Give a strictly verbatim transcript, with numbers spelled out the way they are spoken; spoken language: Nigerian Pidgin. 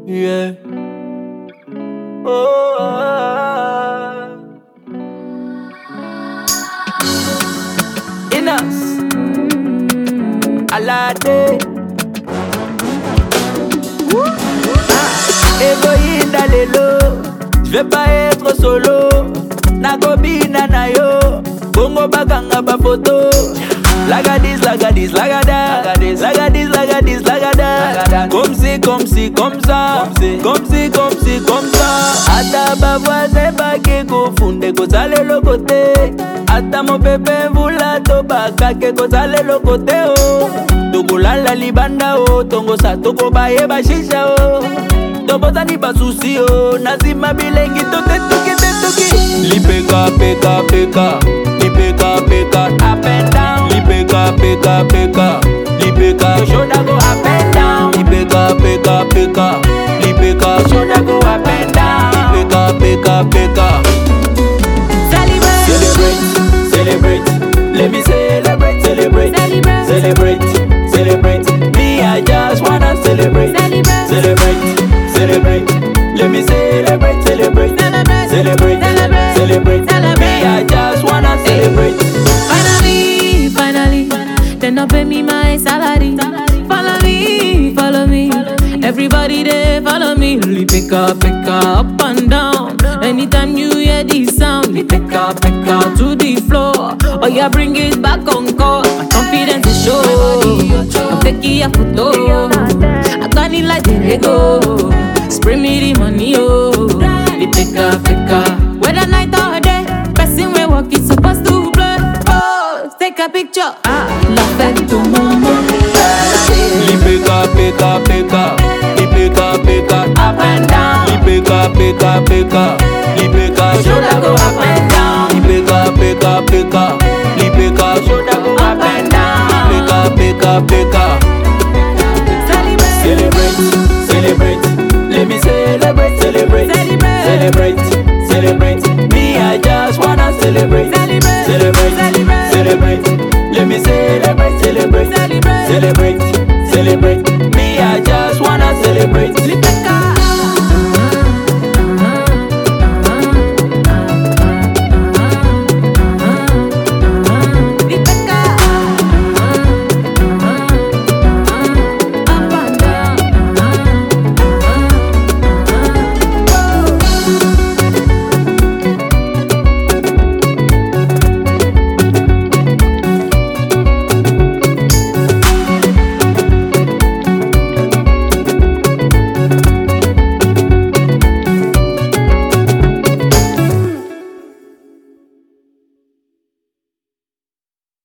Yeah. Oh, ah. Inas Alade Egoïna lelo, je vais pas être solo. Nakobina na yo, bongo baganga ba photo. Lagadis, lagadis, lagada, lagadis, lagadis, lagada. Comme si, comme si, comme ça, comme si, comme si, comme ça. Ata ba voisin ba ke kofunde ko sale lo côté. Ata mon bébé vula to ba ka ke ko sale lo côté oh. Tokolala libanda oh, tongo sa toko ba ye ba shisha oh. Toboza ni basusi oh, nazima bilengi tote tuki te tuki. Lipeka peka peka, lipeka peka up and down. Lipeka peka peka, lipeka shoulder go up and down. Lipeka peka peka, lipeka shoulder go up and down. Lipeka peka peka. Celebrate, celebrate, let me celebrate, celebrate, celebrate, celebrate. Me I just wanna celebrate, celebrate. Celebrate, let me celebrate, celebrate, celebrate, celebrate, celebrate, celebrate. Me, I just wanna celebrate. Finally, finally, they not pay me my salary. Follow me, follow me. Everybody they follow me. Pick up, pick up, up and down. Anytime you hear this sound, pick up, pick up to the floor. Oh yeah, bring it back on court. My confidence is show. I'm taking a photo. I got it like the Lego. Spray me the money, oh. The pika, pika. Whether night or day, person we walk is supposed to play. Oh, take a picture. Ah, la fête tout le monde. Lipeka, peka, peka. Lipeka, peka, up and down. Lipeka, peka, peka. Lipeka, shoulder go up and down. Lipeka, peka, peka. Lipeka, shoulder go up and down. Lipeka, peka, peka.